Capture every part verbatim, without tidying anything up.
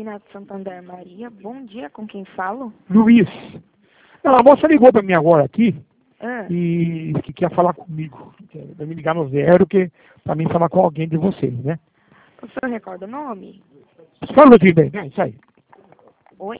Signato Santander Maria, bom dia, com quem falo? Luiz. Não, a moça ligou para mim agora aqui Ah, e que quer falar comigo. Vai me ligar no zero, que para mim falar com alguém de vocês, né? o senhor recorda o nome? Só um minutinho, bem, é isso aí. Oi?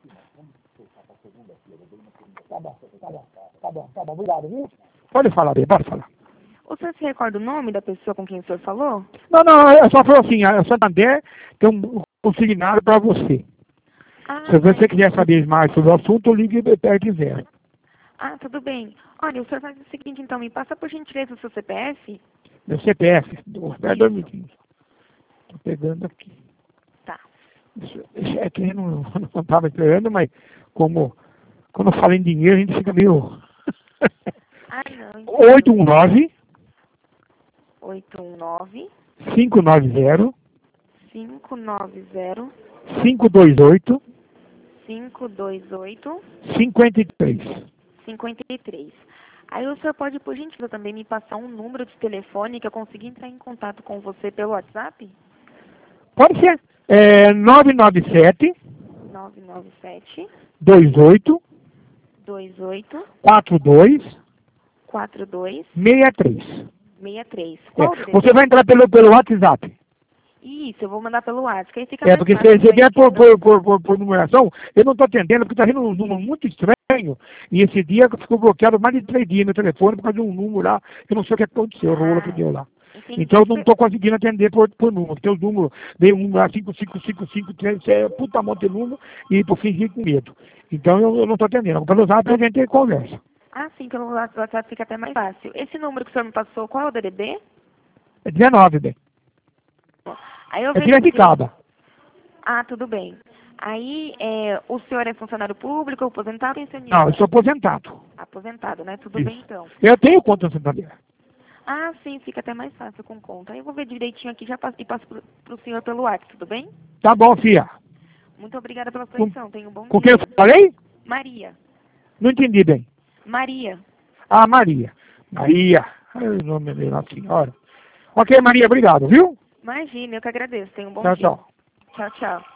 Tá bom, tá bom, tá bom, tá bom, obrigado, viu? Pode falar, bem, pode falar. O senhor se recorda o nome da pessoa com quem o senhor falou? Não, não, é só falou assim, a Santander tem um consignado para você. Ah, Se você mas- quiser saber mais sobre o assunto, ligue perto de zero. ah, tudo bem. Olha, o senhor faz o seguinte, então, me passa por gentileza o seu C P F? Meu C P F, espera dois minutinhos. Tô pegando aqui. Tá. Isso, isso é que eu não estava esperando, mas como quando eu falo em dinheiro, a gente fica meio... Ah, não. oito um nove, oito um nove, cinco nove zero, cinco nove zero, cinco dois oito, cinco dois oito, cinco três. cinco três. Aí o senhor pode, por gentileza, também me passar um número de telefone que eu consiga entrar em contato com você pelo WhatsApp? Pode ser. É nove nove sete, nove nove sete, dois oito, dois oito, quatro dois, quatro dois, seis três. seis três. É, Qual o endereço? você vai entrar pelo, pelo WhatsApp. Isso, eu vou mandar pelo WhatsApp, que aí fica É, mais porque se fácil você pra vier gente, por, então. por, por, por, por numeração, eu não estou atendendo, porque está vindo um número muito estranho. E esse dia ficou bloqueado mais de três dias meu telefone por causa de um número lá, que eu não sei o que aconteceu, o rolo que deu lá. Entendi. Então eu não estou conseguindo atender por, por número. Porque os números, veio um lá, cinco cinco cinco cinco três, é puta monte de número, e por fim fiquei com medo. Então eu, eu não estou atendendo. Pelo WhatsApp a gente conversa. Ah, sim, pelo WhatsApp fica até mais fácil. Esse número que o senhor me passou, qual é o D D D? É dezenove, bem. Aí eu É vejo Piracicaba. Ah, tudo bem. Aí, é, o senhor é funcionário público, aposentado ou pensionista? Não, eu sou aposentado. Aposentado, né? Tudo Isso. bem, então. Eu tenho conta no Santander. Ah, sim, fica até mais fácil com conta. Aí eu vou ver direitinho aqui já passo, e passo pro, pro senhor pelo WhatsApp, tudo bem? Tá bom, filha. Muito obrigada pela sua Com- atenção. Tenha um bom Com quem dia. eu falei? Maria. Não entendi bem. Maria. Ah, Maria. Maria. Ai, o nome da Nossa Senhora. Ok, Maria, obrigado, viu? Imagina, eu que agradeço. Tenha um bom Tchau, dia. tchau. Tchau, tchau.